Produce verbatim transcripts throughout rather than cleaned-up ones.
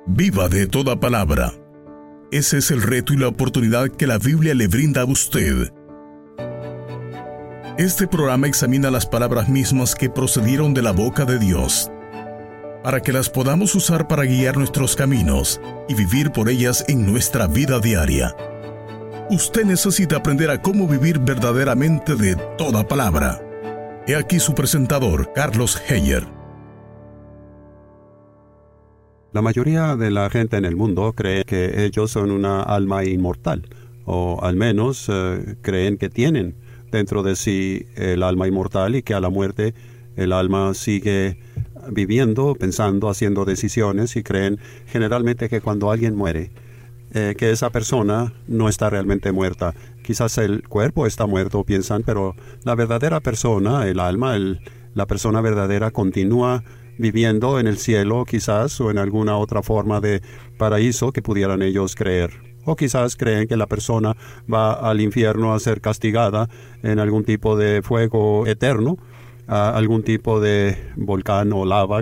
Viva de toda palabra. Ese es el reto y la oportunidad que la Biblia le brinda a usted. Este programa examina las palabras mismas que procedieron de la boca de Dios, para que las podamos usar para guiar nuestros caminos y vivir por ellas en nuestra vida diaria. Usted necesita aprender a cómo vivir verdaderamente de toda palabra. He aquí su presentador, Carlos Heyer. La mayoría de la gente en el mundo cree que ellos son una alma inmortal, o al menos eh, creen que tienen dentro de sí el alma inmortal y que a la muerte el alma sigue viviendo, pensando, haciendo decisiones, y creen generalmente que cuando alguien muere, eh, que esa persona no está realmente muerta. Quizás el cuerpo está muerto, piensan, pero la verdadera persona, el alma, el, la persona verdadera continúa viviendo en el cielo, quizás, o en alguna otra forma de paraíso que pudieran ellos creer. O quizás creen que la persona va al infierno a ser castigada en algún tipo de fuego eterno, a algún tipo de volcán o lava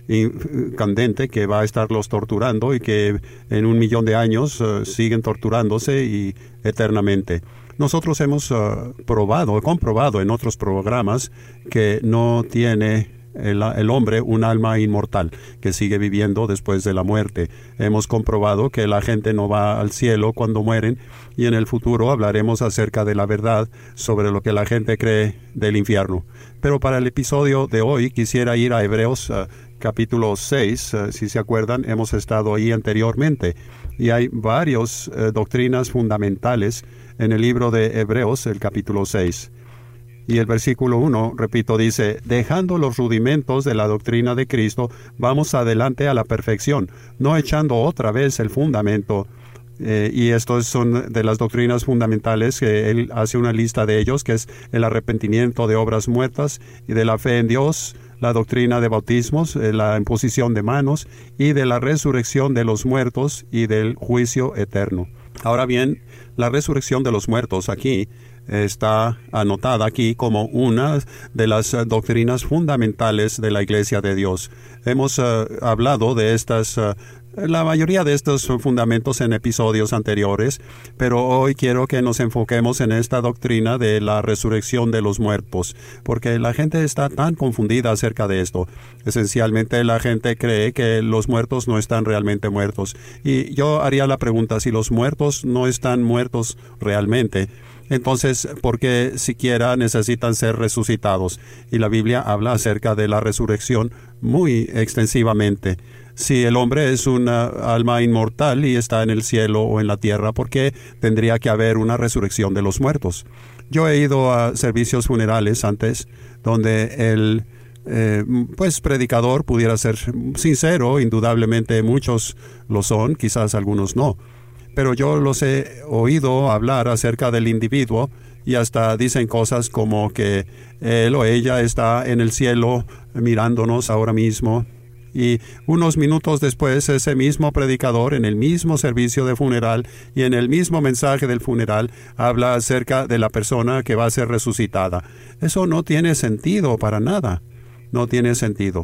candente que va a estarlos torturando y que en un millón de años uh, siguen torturándose y eternamente. Nosotros hemos uh, probado, comprobado en otros programas que no tiene El, el hombre un alma inmortal que sigue viviendo después de la muerte. Hemos comprobado que la gente no va al cielo cuando mueren, y en el futuro hablaremos acerca de la verdad sobre lo que la gente cree del infierno. Pero para el episodio de hoy quisiera ir a Hebreos uh, capítulo seis. Uh, si se acuerdan, hemos estado ahí anteriormente, y hay varias uh, doctrinas fundamentales en el libro de Hebreos, el capítulo seis. Y el versículo uno, repito, dice: dejando los rudimentos de la doctrina de Cristo, vamos adelante a la perfección, no echando otra vez el fundamento. Eh, y estos son de las doctrinas fundamentales, que él hace una lista de ellos, que es el arrepentimiento de obras muertas y de la fe en Dios, la doctrina de bautismos, eh, la imposición de manos y de la resurrección de los muertos y del juicio eterno. Ahora bien, la resurrección de los muertos aquí está anotada aquí como una de las uh, doctrinas fundamentales de la Iglesia de Dios. Hemos uh, hablado de estas, uh, la mayoría de estos fundamentos en episodios anteriores, pero hoy quiero que nos enfoquemos en esta doctrina de la resurrección de los muertos, porque la gente está tan confundida acerca de esto. Esencialmente, la gente cree que los muertos no están realmente muertos. Y yo haría la pregunta: si los muertos no están muertos realmente, entonces, ¿por qué siquiera necesitan ser resucitados? Y la Biblia habla acerca de la resurrección muy extensivamente. Si el hombre es una alma inmortal y está en el cielo o en la tierra, ¿por qué tendría que haber una resurrección de los muertos? Yo he ido a servicios funerales antes, donde el eh, pues predicador pudiera ser sincero. Indudablemente muchos lo son, quizás algunos no. Pero yo los he oído hablar acerca del individuo, y hasta dicen cosas como que él o ella está en el cielo mirándonos ahora mismo. Y unos minutos después, ese mismo predicador, en el mismo servicio de funeral y en el mismo mensaje del funeral, habla acerca de la persona que va a ser resucitada. Eso no tiene sentido para nada. No tiene sentido.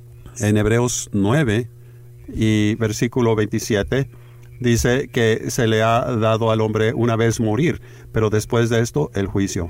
En Hebreos nueve y versículo veintisiete, dice que se le ha dado al hombre una vez morir, pero después de esto el juicio.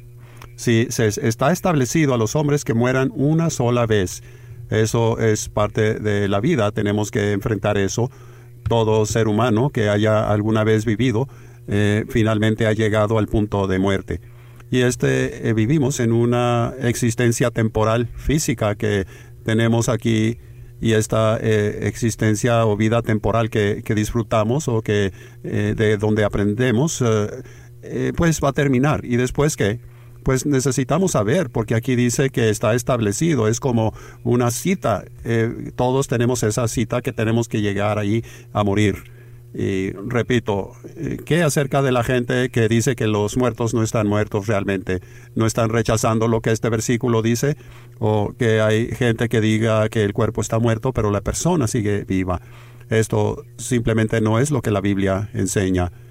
Si se está establecido a los hombres que mueran una sola vez, eso es parte de la vida, tenemos que enfrentar eso. Todo ser humano que haya alguna vez vivido, eh, finalmente ha llegado al punto de muerte. Y este eh, vivimos en una existencia temporal física que tenemos aquí. Y esta eh, existencia o vida temporal que, que disfrutamos, o que eh, de donde aprendemos, eh, eh, pues va a terminar. ¿Y después qué? Pues necesitamos saber, porque aquí dice que está establecido, es como una cita. Eh, todos tenemos esa cita que tenemos que llegar ahí a morir. Y repito, ¿qué acerca de la gente que dice que los muertos no están muertos realmente? ¿No están rechazando lo que este versículo dice? ¿O que hay gente que diga que el cuerpo está muerto, pero la persona sigue viva? Esto simplemente no es lo que la Biblia enseña.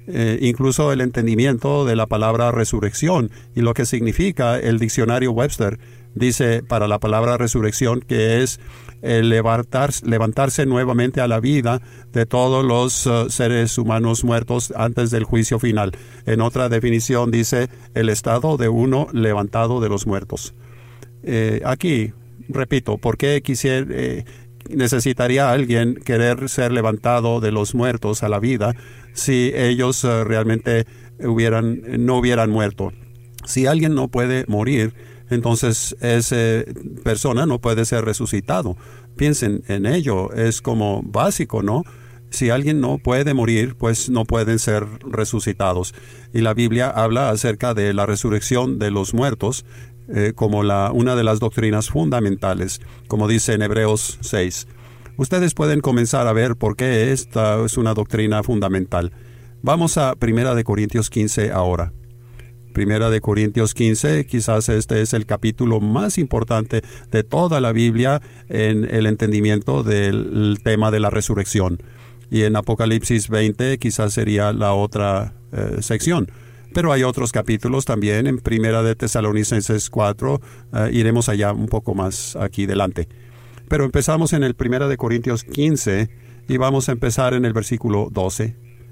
Eh, incluso el entendimiento de la palabra resurrección y lo que significa el diccionario Webster dice para la palabra resurrección que es el levantarse, levantarse nuevamente a la vida de todos los uh, seres humanos muertos antes del juicio final. En otra definición dice el estado de uno levantado de los muertos. Eh, aquí, repito, ¿por qué quisiera, eh, necesitaría alguien querer ser levantado de los muertos a la vida si ellos uh, realmente hubieran, no hubieran muerto? Si alguien no puede morir, entonces esa persona no puede ser resucitado. Piensen en ello, es como básico, ¿no? Si alguien no puede morir, pues no pueden ser resucitados. Y la Biblia habla acerca de la resurrección de los muertos eh, como la, una de las doctrinas fundamentales, como dice en Hebreos seis. Ustedes pueden comenzar a ver por qué esta es una doctrina fundamental. Vamos a Primera de Corintios quince ahora. Primera de Corintios quince, quizás este es el capítulo más importante de toda la Biblia en el entendimiento del tema de la resurrección. Y en Apocalipsis veinte quizás sería la otra eh, sección. Pero hay otros capítulos también en Primera de Tesalonicenses cuatro, eh, iremos allá un poco más aquí adelante. Pero empezamos en el Primera de Corintios quince y vamos a empezar en el versículo doce.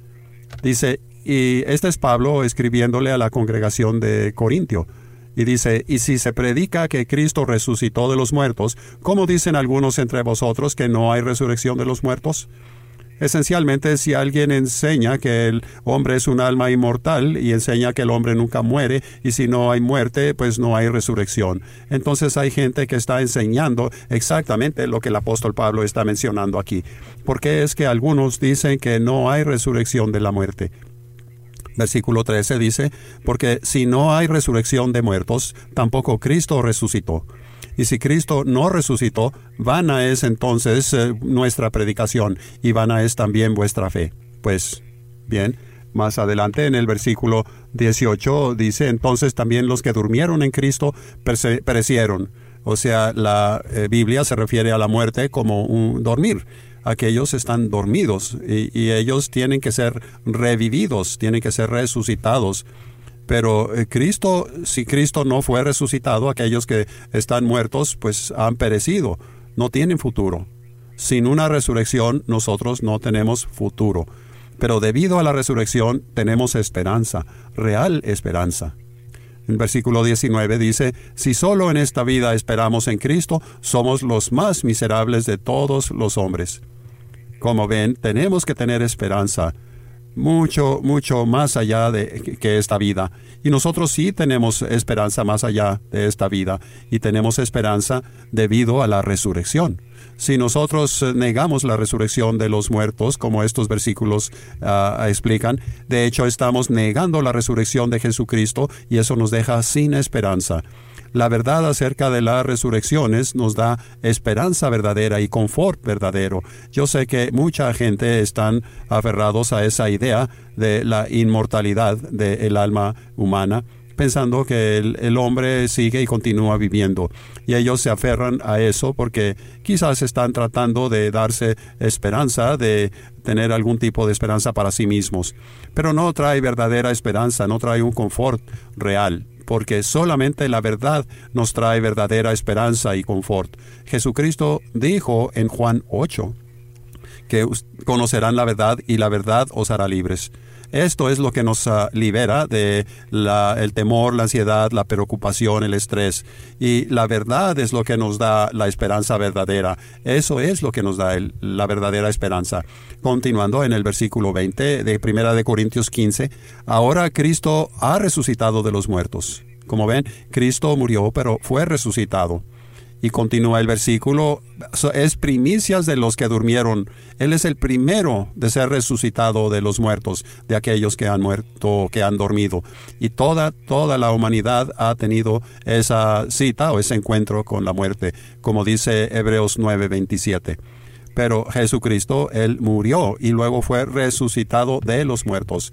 Dice, y este es Pablo escribiéndole a la congregación de Corintio. Y dice, y si se predica que Cristo resucitó de los muertos, ¿cómo dicen algunos entre vosotros que no hay resurrección de los muertos? Esencialmente, si alguien enseña que el hombre es un alma inmortal y enseña que el hombre nunca muere, y si no hay muerte, pues no hay resurrección. Entonces hay gente que está enseñando exactamente lo que el apóstol Pablo está mencionando aquí. ¿Por qué es que algunos dicen que no hay resurrección de la muerte? Versículo trece dice, porque si no hay resurrección de muertos, tampoco Cristo resucitó. Y si Cristo no resucitó, vana es entonces eh, nuestra predicación y vana es también vuestra fe. Pues, bien, más adelante en el versículo dieciocho dice, entonces también los que durmieron en Cristo perecieron. O sea, la eh, Biblia se refiere a la muerte como un dormir. Aquellos están dormidos y, y ellos tienen que ser revividos, tienen que ser resucitados. Pero eh, Cristo, si Cristo no fue resucitado, aquellos que están muertos, pues han perecido, no tienen futuro. Sin una resurrección, nosotros no tenemos futuro. Pero debido a la resurrección, tenemos esperanza, real esperanza. En versículo diecinueve dice, si solo en esta vida esperamos en Cristo, somos los más miserables de todos los hombres. Como ven, tenemos que tener esperanza, mucho, mucho más allá de que esta vida. Y nosotros sí tenemos esperanza más allá de esta vida, y tenemos esperanza debido a la resurrección. Si nosotros negamos la resurrección de los muertos, como estos versículos uh, explican, de hecho estamos negando la resurrección de Jesucristo, y eso nos deja sin esperanza. La verdad acerca de las resurrecciones nos da esperanza verdadera y confort verdadero. Yo sé que mucha gente están aferrados a esa idea de la inmortalidad del alma humana, pensando que el, el hombre sigue y continúa viviendo. Y ellos se aferran a eso porque quizás están tratando de darse esperanza, de tener algún tipo de esperanza para sí mismos. Pero no trae verdadera esperanza, no trae un confort real, porque solamente la verdad nos trae verdadera esperanza y confort. Jesucristo dijo en Juan ocho que conocerán la verdad y la verdad os hará libres. Esto es lo que nos uh, libera de la, el temor, la ansiedad, la preocupación, el estrés. Y la verdad es lo que nos da la esperanza verdadera. Eso es lo que nos da el, la verdadera esperanza. Continuando en el versículo veinte de Primera de Corintios quince, ahora Cristo ha resucitado de los muertos. Como ven, Cristo murió, pero fue resucitado. Y continúa el versículo, es primicias de los que durmieron. Él es el primero de ser resucitado de los muertos, de aquellos que han muerto, que han dormido. Y toda, toda la humanidad ha tenido esa cita o ese encuentro con la muerte, como dice Hebreos nueve veintisiete. Pero Jesucristo, Él murió y luego fue resucitado de los muertos.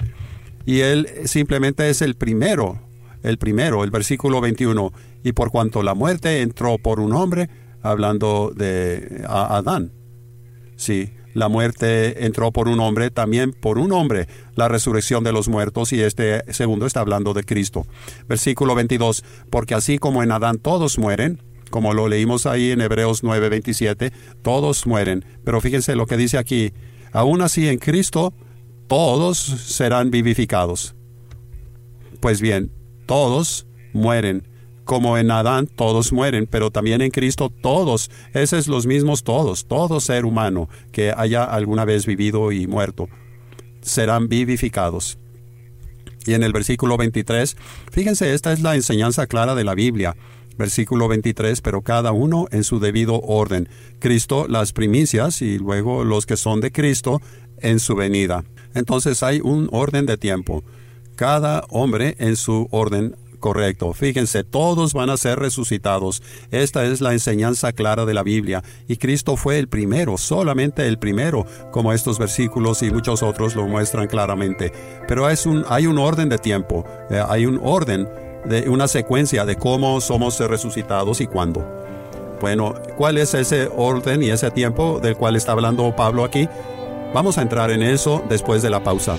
Y Él simplemente es el primero. El primero, el versículo veintiuno, y por cuanto la muerte entró por un hombre, hablando de a Adán. Sí, la muerte entró por un hombre, también por un hombre la resurrección de los muertos, y este segundo está hablando de Cristo. Versículo veintidós, porque así como en Adán todos mueren, como lo leímos ahí en Hebreos nueve veintisiete, todos mueren. Pero fíjense lo que dice aquí, aún así en Cristo todos serán vivificados. Pues bien, todos mueren. Como en Adán todos mueren, pero también en Cristo todos, esos es los mismos todos, todo ser humano que haya alguna vez vivido y muerto, serán vivificados. Y en el versículo veintitrés, fíjense, esta es la enseñanza clara de la Biblia. Versículo veintitrés, pero cada uno en su debido orden. Cristo las primicias y luego los que son de Cristo en su venida. Entonces hay un orden de tiempo. Cada hombre en su orden correcto. Fíjense, todos van a ser resucitados. Esta es la enseñanza clara de la Biblia. Y Cristo fue el primero, solamente el primero, como estos versículos y muchos otros lo muestran claramente. Pero es un, hay un orden de tiempo, eh, hay un orden, de una secuencia de cómo somos resucitados y cuándo. Bueno, ¿cuál es ese orden y ese tiempo del cual está hablando Pablo aquí? Vamos a entrar en eso después de la pausa.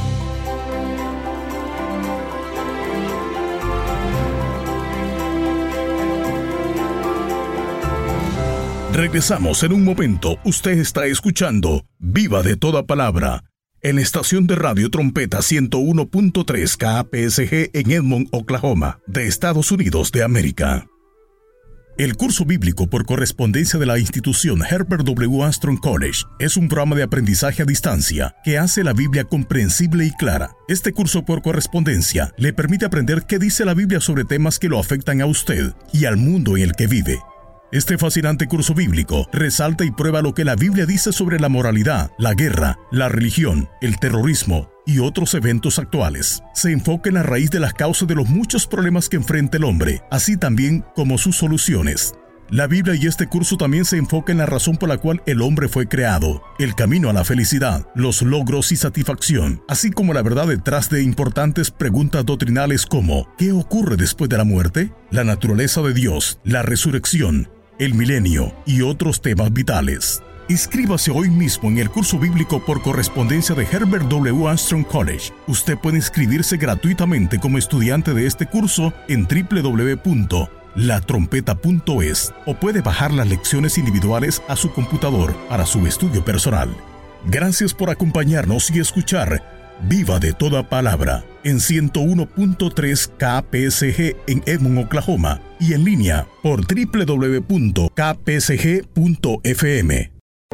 Regresamos en un momento. Usted está escuchando Viva de Toda Palabra en la estación de radio Trompeta ciento uno punto tres K P S G en Edmond, Oklahoma, de Estados Unidos de América. El curso bíblico por correspondencia de la institución Herbert W. Armstrong College es un programa de aprendizaje a distancia que hace la Biblia comprensible y clara. Este curso por correspondencia le permite aprender qué dice la Biblia sobre temas que lo afectan a usted y al mundo en el que vive. Este fascinante curso bíblico resalta y prueba lo que la Biblia dice sobre la moralidad, la guerra, la religión, el terrorismo y otros eventos actuales. Se enfoca en la raíz de las causas de los muchos problemas que enfrenta el hombre, así también como sus soluciones. La Biblia y este curso también se enfoca en la razón por la cual el hombre fue creado, el camino a la felicidad, los logros y satisfacción, así como la verdad detrás de importantes preguntas doctrinales como ¿qué ocurre después de la muerte?, la naturaleza de Dios, la resurrección, el milenio y otros temas vitales. Inscríbase hoy mismo en el curso bíblico por correspondencia de Herbert W. Armstrong College. Usted puede inscribirse gratuitamente como estudiante de este curso en doble u doble u doble u punto la trompeta punto es o puede bajar las lecciones individuales a su computador para su estudio personal. Gracias por acompañarnos y escuchar Viva de Toda Palabra en ciento uno punto tres K P S G en Edmond, Oklahoma y en línea por doble u doble u doble u punto k p s g punto f m.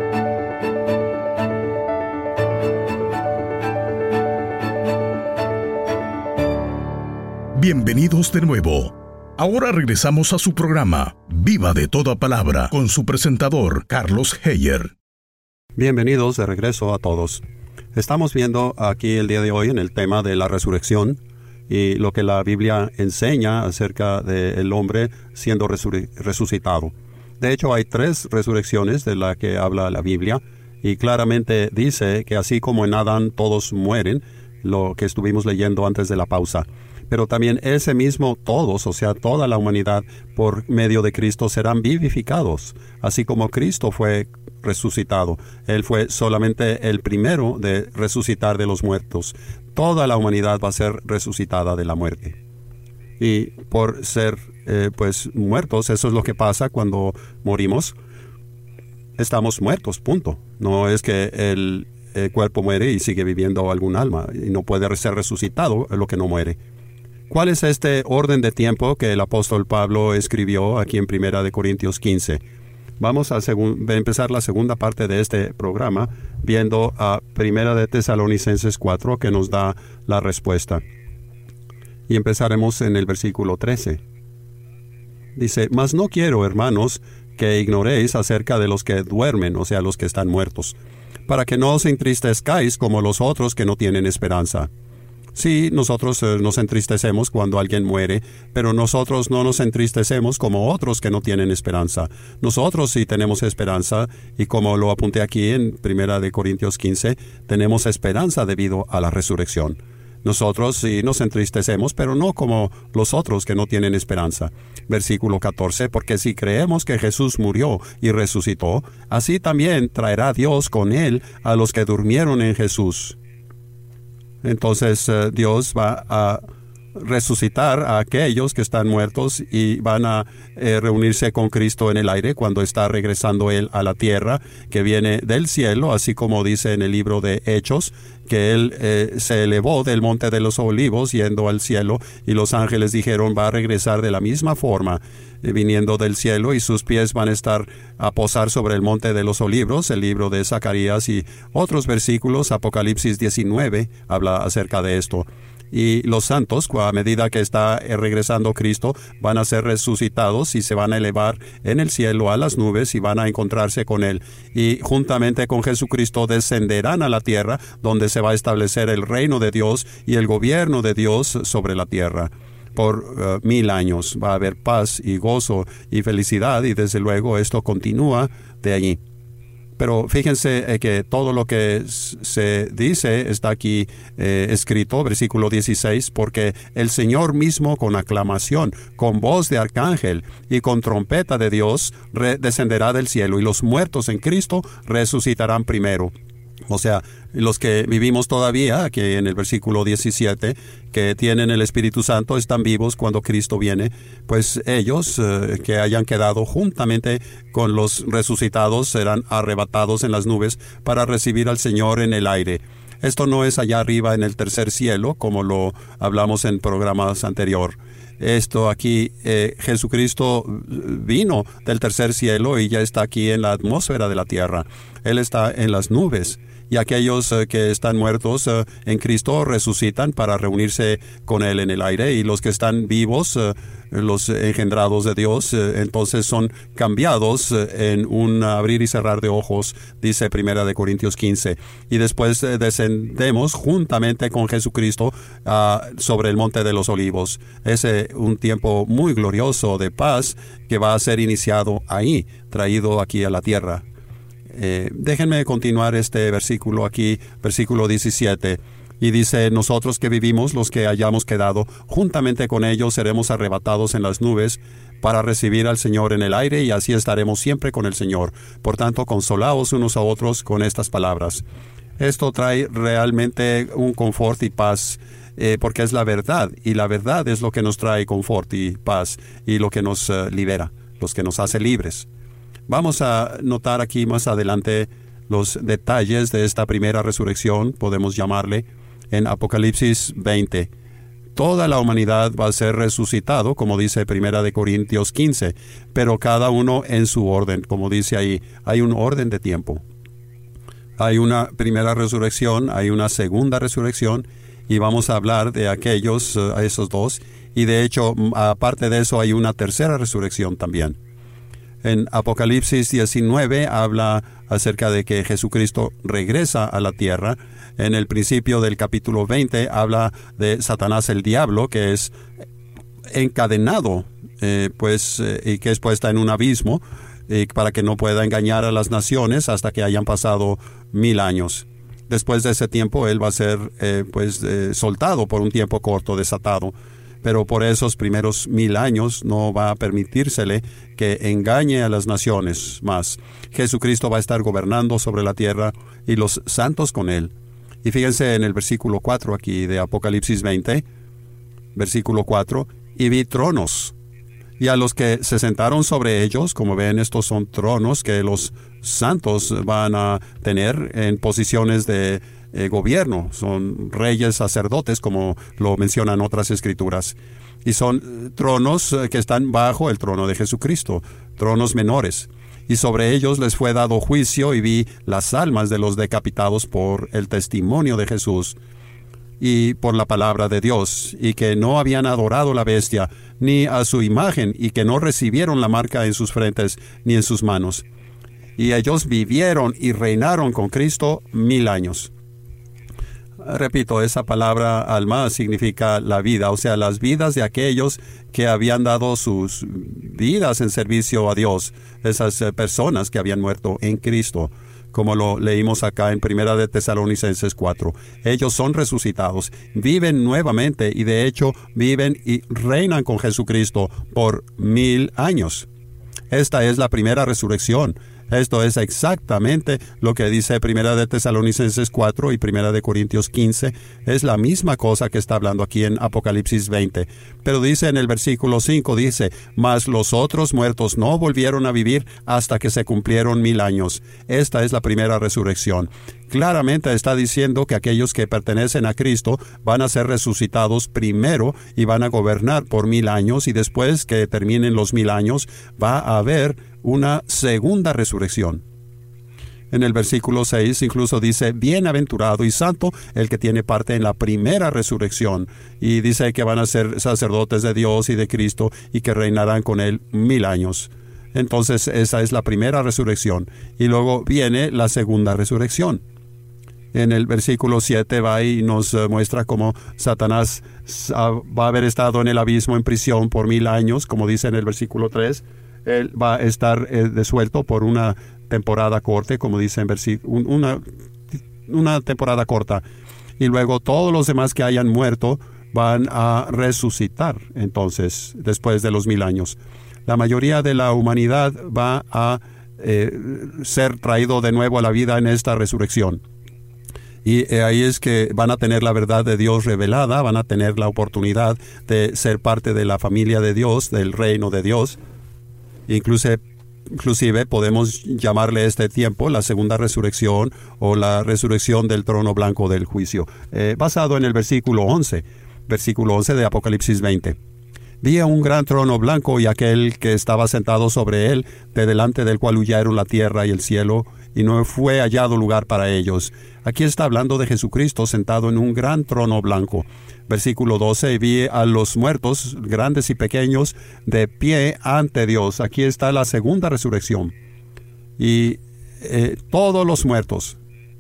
Bienvenidos de nuevo. Ahora regresamos a su programa Viva de Toda Palabra con su presentador Carlos Heyer. Bienvenidos de regreso a todos. Estamos viendo aquí el día de hoy en el tema de la resurrección y lo que la Biblia enseña acerca del hombre siendo resur- resucitado. De hecho, hay tres resurrecciones de las que habla la Biblia y claramente dice que así como en Adán todos mueren, lo que estuvimos leyendo antes de la pausa, pero también ese mismo todos, o sea, toda la humanidad por medio de Cristo serán vivificados, así como Cristo fue resucitado. Él fue solamente el primero de resucitar de los muertos. Toda la humanidad va a ser resucitada de la muerte. Y por ser eh, pues muertos, eso es lo que pasa cuando morimos. Estamos muertos, punto. No es que el, el cuerpo muere y sigue viviendo algún alma y no puede ser resucitado lo que no muere. ¿Cuál es este orden de tiempo que el apóstol Pablo escribió aquí en Primera de Corintios quince? Vamos a, segun, a empezar la segunda parte de este programa viendo a Primera de Tesalonicenses cuatro, que nos da la respuesta. Y empezaremos en el versículo trece. Dice, mas no quiero, hermanos, que ignoréis acerca de los que duermen, o sea, los que están muertos, para que no os entristezcáis como los otros que no tienen esperanza. Sí, nosotros eh, nos entristecemos cuando alguien muere, pero nosotros no nos entristecemos como otros que no tienen esperanza. Nosotros sí tenemos esperanza, y como lo apunté aquí en Primera de Corintios quince, tenemos esperanza debido a la resurrección. Nosotros sí nos entristecemos, pero no como los otros que no tienen esperanza. Versículo catorce, porque si creemos que Jesús murió y resucitó, así también traerá Dios con él a los que durmieron en Jesús. Entonces uh, Dios va a resucitar a aquellos que están muertos y van a eh, reunirse con Cristo en el aire cuando está regresando Él a la tierra, que viene del cielo, así como dice en el libro de Hechos, que Él eh, se elevó del monte de los olivos yendo al cielo, y los ángeles dijeron, va a regresar de la misma forma, eh, viniendo del cielo, y sus pies van a estar a posar sobre el monte de los olivos. El libro de Zacarías y otros versículos, Apocalipsis diecinueve, habla acerca de esto. Y los santos, a medida que está regresando Cristo, van a ser resucitados y se van a elevar en el cielo a las nubes y van a encontrarse con Él. Y juntamente con Jesucristo descenderán a la tierra, donde se va a establecer el reino de Dios y el gobierno de Dios sobre la tierra. Por uh, mil años va a haber paz y gozo y felicidad, y desde luego esto continúa de allí. Pero fíjense eh, que todo lo que se dice está aquí eh, escrito, versículo dieciséis, porque el Señor mismo con aclamación, con voz de arcángel y con trompeta de Dios descenderá del cielo, y los muertos en Cristo resucitarán primero. O sea, los que vivimos todavía, que en el versículo diecisiete, que tienen el Espíritu Santo, están vivos cuando Cristo viene, pues ellos eh, que hayan quedado juntamente con los resucitados serán arrebatados en las nubes para recibir al Señor en el aire. Esto no es allá arriba en el tercer cielo, como lo hablamos en programas anteriores. Esto aquí, eh, Jesucristo vino del tercer cielo y ya está aquí en la atmósfera de la tierra. Él está en las nubes. Y aquellos uh, que están muertos uh, en Cristo resucitan para reunirse con Él en el aire, y los que están vivos, uh, los engendrados de Dios, uh, entonces son cambiados uh, en un abrir y cerrar de ojos, dice Primera de Corintios quince. Y después uh, descendemos juntamente con Jesucristo uh, sobre el monte de los olivos. Es uh, un tiempo muy glorioso de paz que va a ser iniciado ahí, traído aquí a la tierra. Eh, déjenme continuar este versículo aquí, versículo diecisiete, y dice, nosotros que vivimos, los que hayamos quedado, juntamente con ellos seremos arrebatados en las nubes para recibir al Señor en el aire, y así estaremos siempre con el Señor. Por tanto, consolaos unos a otros con estas palabras. Esto trae realmente un confort y paz, eh, porque es la verdad, y la verdad es lo que nos trae confort y paz, y lo que nos uh, libera, los que nos hace libres. Vamos a notar aquí más adelante los detalles de esta primera resurrección, podemos llamarle, en Apocalipsis veinte. Toda la humanidad va a ser resucitado, como dice Primera de Corintios quince, pero cada uno en su orden, como dice ahí, hay un orden de tiempo. Hay una primera resurrección, hay una segunda resurrección, y vamos a hablar de aquellos, uh, a esos dos, y de hecho, aparte de eso, hay una tercera resurrección también. En Apocalipsis diecinueve habla acerca de que Jesucristo regresa a la tierra. En el principio del capítulo veinte habla de Satanás el diablo, que es encadenado eh, pues, eh, y que es puesta en un abismo eh, para que no pueda engañar a las naciones hasta que hayan pasado mil años. Después de ese tiempo él va a ser eh, pues, eh, soltado por un tiempo corto, desatado. Pero por esos primeros mil años no va a permitírsele que engañe a las naciones más. Jesucristo va a estar gobernando sobre la tierra y los santos con él. Y fíjense en el versículo cuatro aquí de Apocalipsis veinte, versículo cuatro, y vi tronos, y a los que se sentaron sobre ellos, como ven, estos son tronos que los santos van a tener en posiciones de Eh, gobierno, son reyes sacerdotes, como lo mencionan otras escrituras, y son eh, tronos eh, que están bajo el trono de Jesucristo, tronos menores, y sobre ellos les fue dado juicio, y vi las almas de los decapitados por el testimonio de Jesús y por la palabra de Dios, y que no habían adorado la bestia ni a su imagen, y que no recibieron la marca en sus frentes ni en sus manos, y ellos vivieron y reinaron con Cristo mil años. Repito, esa palabra alma significa la vida, o sea, las vidas de aquellos que habían dado sus vidas en servicio a Dios, esas personas que habían muerto en Cristo, como lo leímos acá en Primera de Tesalonicenses cuatro. Ellos son resucitados, viven nuevamente y de hecho viven y reinan con Jesucristo por mil años. Esta es la primera resurrección. Esto es exactamente lo que dice Primera de Tesalonicenses cuatro y Primera de Corintios quince. Es la misma cosa que está hablando aquí en Apocalipsis veinte. Pero dice en el versículo cinco, dice, mas los otros muertos no volvieron a vivir hasta que se cumplieron mil años. Esta es la primera resurrección. Claramente está diciendo que aquellos que pertenecen a Cristo van a ser resucitados primero y van a gobernar por mil años, y después que terminen los mil años va a haber una segunda resurrección. En el versículo seis incluso dice, bienaventurado y santo el que tiene parte en la primera resurrección. Y dice que van a ser sacerdotes de Dios y de Cristo y que reinarán con él mil años. Entonces esa es la primera resurrección. Y luego viene la segunda resurrección. En el versículo siete va y nos muestra cómo Satanás va a haber estado en el abismo en prisión por mil años, como dice en el versículo tres. Él va a estar eh, desuelto por una temporada corta, como dice en versículo, una, una temporada corta. Y luego todos los demás que hayan muerto van a resucitar, entonces, después de los mil años. La mayoría de la humanidad va a eh, ser traído de nuevo a la vida en esta resurrección. Y ahí es que van a tener la verdad de Dios revelada, van a tener la oportunidad de ser parte de la familia de Dios, del reino de Dios. Inclusive, inclusive podemos llamarle este tiempo la segunda resurrección o la resurrección del trono blanco del juicio, eh, basado en el versículo once, versículo once de Apocalipsis veinte. Vi a un gran trono blanco y aquel que estaba sentado sobre él, de delante del cual huyeron la tierra y el cielo, y no fue hallado lugar para ellos. Aquí está hablando de Jesucristo sentado en un gran trono blanco. Versículo doce, vi a los muertos, grandes y pequeños, de pie ante Dios. Aquí está la segunda resurrección. Y eh, todos los muertos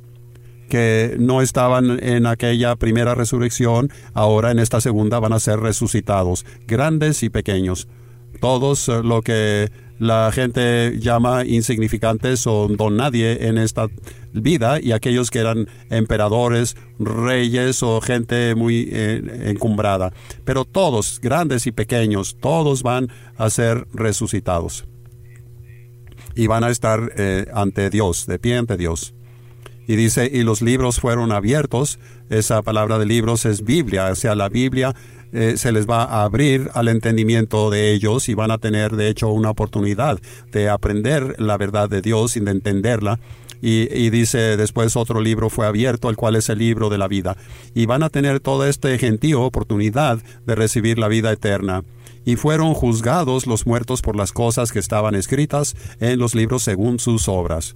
que no estaban en aquella primera resurrección, ahora en esta segunda van a ser resucitados, grandes y pequeños. Todos eh, lo que la gente llama insignificantes o don nadie en esta vida, y aquellos que eran emperadores, reyes o gente muy eh, encumbrada. Pero todos, grandes y pequeños, todos van a ser resucitados. Y van a estar eh, ante Dios, de pie ante Dios. Y dice, y los libros fueron abiertos. Esa palabra de libros es Biblia, o sea, la Biblia eh, se les va a abrir al entendimiento de ellos y van a tener, de hecho, una oportunidad de aprender la verdad de Dios y de entenderla. Y, y dice, después otro libro fue abierto, el cual es el libro de la vida. Y van a tener todo este gentío oportunidad de recibir la vida eterna. Y fueron juzgados los muertos por las cosas que estaban escritas en los libros según sus obras.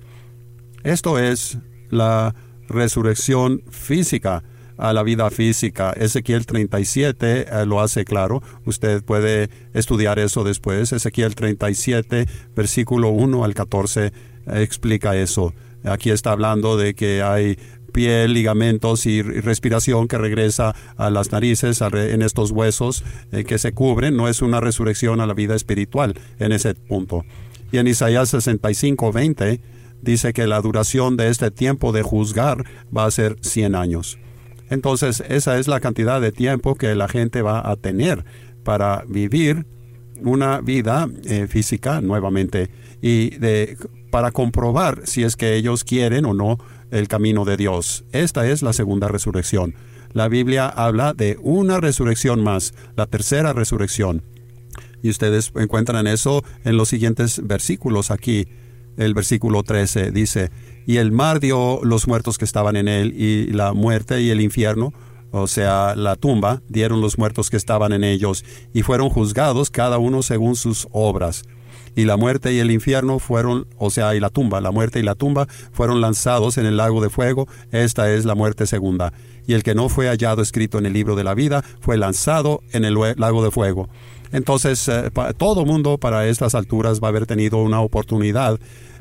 Esto es la resurrección física a la vida física. Ezequiel treinta y siete eh, lo hace claro. Usted puede estudiar eso después. Ezequiel treinta y siete, versículo uno al catorce, eh, explica eso. Aquí está hablando de que hay piel, ligamentos y respiración que regresa a las narices, a re, en estos huesos eh, que se cubren. No es una resurrección a la vida espiritual en ese punto. Y en Isaías sesenta y cinco, veinte dice que la duración de este tiempo de juzgar va a ser cien años. Entonces, esa es la cantidad de tiempo que la gente va a tener para vivir una vida eh, física nuevamente y de, para comprobar si es que ellos quieren o no el camino de Dios. Esta es la segunda resurrección. La Biblia habla de una resurrección más, la tercera resurrección. Y ustedes encuentran eso en los siguientes versículos aquí. El versículo trece dice, y el mar dio los muertos que estaban en él, y la muerte y el infierno, o sea, la tumba, dieron los muertos que estaban en ellos, y fueron juzgados cada uno según sus obras. Y la muerte y el infierno fueron, o sea, y la tumba, la muerte y la tumba fueron lanzados en el lago de fuego. Esta es la muerte segunda. Y el que no fue hallado escrito en el libro de la vida fue lanzado en el lago de fuego. Entonces, eh, pa, todo mundo para estas alturas va a haber tenido una oportunidad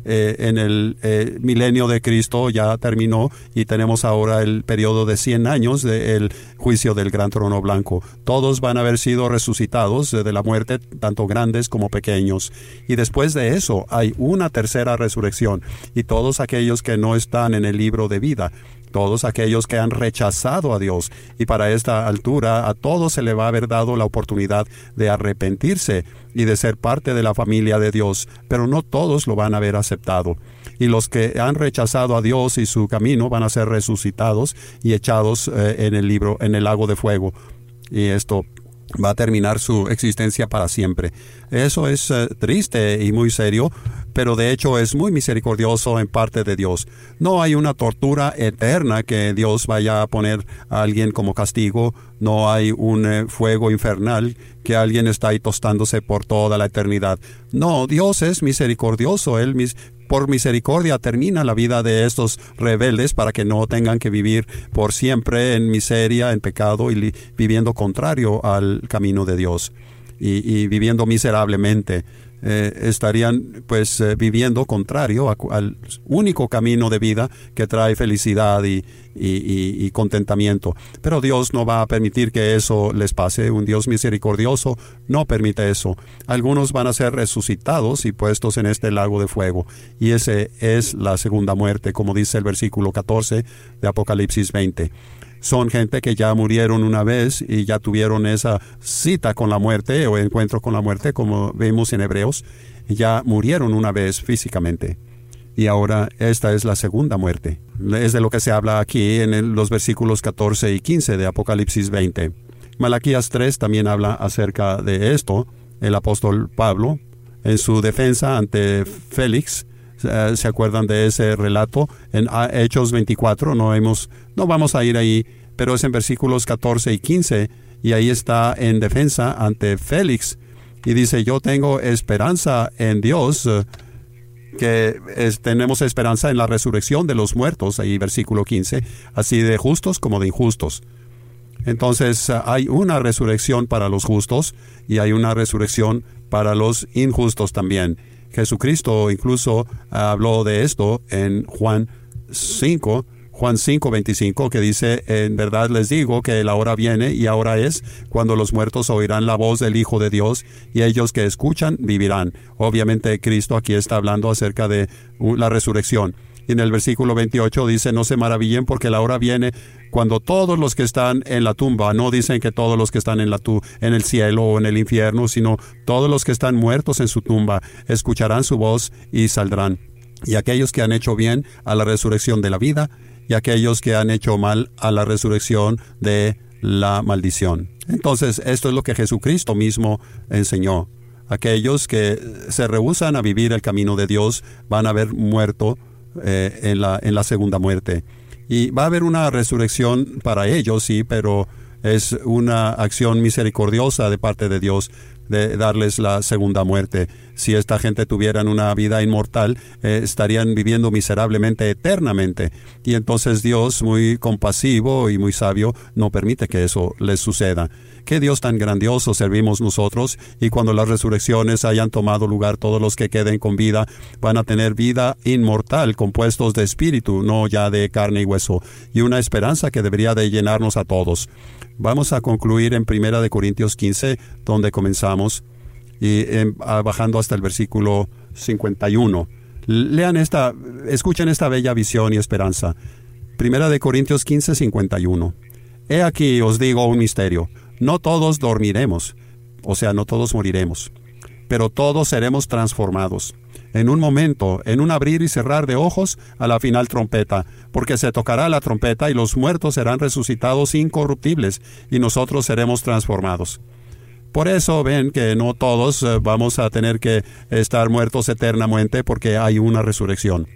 eh, en el eh, milenio de Cristo ya terminó y tenemos ahora el periodo de cien años del juicio del gran trono blanco. Todos van a haber sido resucitados de la muerte, tanto grandes como pequeños. Y después de eso hay una tercera resurrección, y todos aquellos que no están en el libro de vida, todos aquellos que han rechazado a Dios, y para esta altura a todos se le va a haber dado la oportunidad de arrepentirse y de ser parte de la familia de Dios, pero no todos lo van a haber aceptado. Y los que han rechazado a Dios y su camino van a ser resucitados y echados eh, en el libro, en el lago de fuego. Y esto va a terminar su existencia para siempre. Eso es eh, triste y muy serio, pero de hecho es muy misericordioso en parte de Dios. No hay una tortura eterna que Dios vaya a poner a alguien como castigo. No hay un eh, fuego infernal que alguien está ahí tostándose por toda la eternidad. No, Dios es misericordioso. Él mis Por misericordia termina la vida de estos rebeldes para que no tengan que vivir por siempre en miseria, en pecado y viviendo contrario al camino de Dios y, y viviendo miserablemente. Eh, estarían pues eh, viviendo contrario a, al único camino de vida que trae felicidad y, y, y, y contentamiento. Pero Dios no va a permitir que eso les pase. Un Dios misericordioso no permite eso. Algunos van a ser resucitados y puestos en este lago de fuego, y ese es la segunda muerte, como dice el versículo catorce de Apocalipsis veinte. Son gente que ya murieron una vez y ya tuvieron esa cita con la muerte o encuentro con la muerte, como vemos en Hebreos. Ya murieron una vez físicamente. Y ahora esta es la segunda muerte. Es de lo que se habla aquí en el, los versículos catorce y quince de Apocalipsis veinte. Malaquías tres también habla acerca de esto. El apóstol Pablo, en su defensa ante Félix, ¿se acuerdan de ese relato? En Hechos veinticuatro, no, hemos, no vamos a ir ahí, pero es en versículos catorce y quince, y ahí está en defensa ante Félix, y dice, yo tengo esperanza en Dios, que es, tenemos esperanza en la resurrección de los muertos, ahí versículo quince, así de justos como de injustos. Entonces hay una resurrección para los justos, y hay una resurrección para los injustos también. Jesucristo incluso habló de esto en Juan cinco, Juan cinco, veinticinco, que dice, en verdad les digo que la hora viene y ahora es cuando los muertos oirán la voz del Hijo de Dios, y ellos que escuchan vivirán. Obviamente Cristo aquí está hablando acerca de la resurrección. Y en el versículo veintiocho dice, no se maravillen porque la hora viene cuando todos los que están en la tumba, no dicen que todos los que están en la tu, en el cielo o en el infierno, sino todos los que están muertos en su tumba, escucharán su voz y saldrán. Y aquellos que han hecho bien a la resurrección de la vida, y aquellos que han hecho mal a la resurrección de la maldición. Entonces, esto es lo que Jesucristo mismo enseñó. Aquellos que se rehúsan a vivir el camino de Dios van a haber muerto Eh, en la, en la segunda muerte. Y va a haber una resurrección para ellos, sí, pero es una acción misericordiosa de parte de Dios de darles la segunda muerte. Si esta gente tuvieran una vida inmortal, eh, estarían viviendo miserablemente eternamente. Y entonces Dios, muy compasivo y muy sabio, no permite que eso les suceda. ¿Qué Dios tan grandioso servimos nosotros? Y cuando las resurrecciones hayan tomado lugar, todos los que queden con vida van a tener vida inmortal, compuestos de espíritu, no ya de carne y hueso, y una esperanza que debería de llenarnos a todos. Vamos a concluir en Primera de Corintios quince, donde comenzamos, y en, bajando hasta el versículo cincuenta y uno. Lean esta, escuchen esta bella visión y esperanza. Primera de Corintios quince, cincuenta y uno. He aquí os digo un misterio. No todos dormiremos, o sea, no todos moriremos, pero todos seremos transformados. En un momento, en un abrir y cerrar de ojos, a la final trompeta, porque se tocará la trompeta y los muertos serán resucitados incorruptibles, y nosotros seremos transformados. Por eso ven que no todos eh, vamos a tener que estar muertos eternamente, porque hay una resurrección.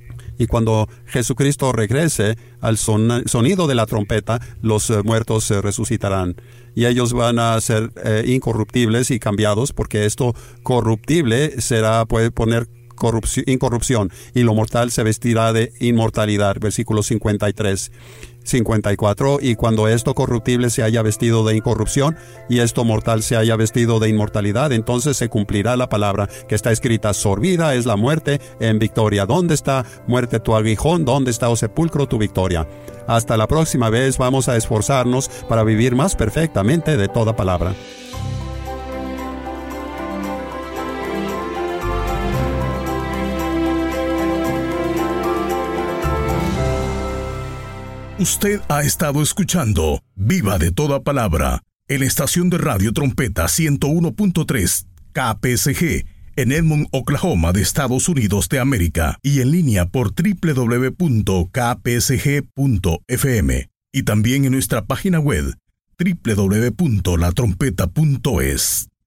Y cuando Jesucristo regrese al son, sonido de la trompeta, los eh, muertos se resucitarán. Y ellos van a ser eh, incorruptibles y cambiados, porque esto corruptible será, puede poner corrupción, incorrupción, y lo mortal se vestirá de inmortalidad. Versículo cincuenta y tres. cincuenta y cuatro, y cuando esto corruptible se haya vestido de incorrupción y esto mortal se haya vestido de inmortalidad, entonces se cumplirá la palabra que está escrita: sorbida es la muerte en victoria. ¿Dónde está, muerte, tu aguijón? ¿Dónde está, oh sepulcro, tu victoria? Hasta la próxima vez vamos a esforzarnos para vivir más perfectamente de toda palabra. Usted ha estado escuchando Viva de Toda Palabra, en la estación de radio Trompeta ciento uno punto tres K P S G, en Edmond, Oklahoma, de Estados Unidos de América, y en línea por doble u doble u doble u punto k p s g punto f m, y también en nuestra página web doble u doble u doble u punto la trompeta punto es.